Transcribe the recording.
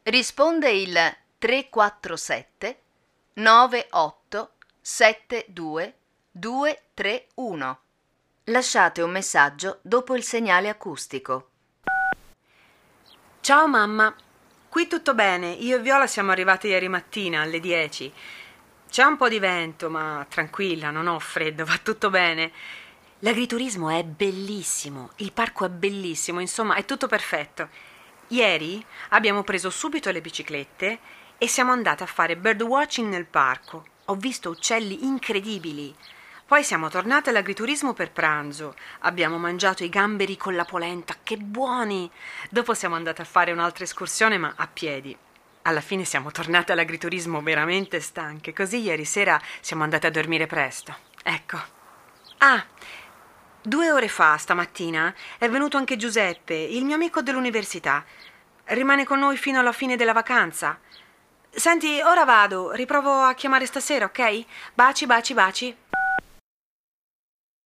Risponde il 347 98 72 231. Lasciate un messaggio dopo il segnale acustico. Ciao mamma, qui tutto bene, io e Viola siamo arrivate ieri mattina alle 10. C'è un po' di vento, ma tranquilla, non ho freddo, va tutto bene. L'agriturismo è bellissimo, il parco è bellissimo, insomma è tutto perfetto. Ieri abbiamo preso subito le biciclette e siamo andate a fare birdwatching nel parco. Ho visto uccelli incredibili. Poi siamo tornate all'agriturismo per pranzo. Abbiamo mangiato i gamberi con la polenta, che buoni! Dopo siamo andate a fare un'altra escursione, ma a piedi. Alla fine siamo tornate all'agriturismo veramente stanche, così ieri sera siamo andate a dormire presto. Ecco. Ah, 2 ore fa, stamattina, è venuto anche Giuseppe, il mio amico dell'università. Rimane con noi fino alla fine della vacanza. Senti, ora vado, riprovo a chiamare stasera, ok? Baci, baci, baci.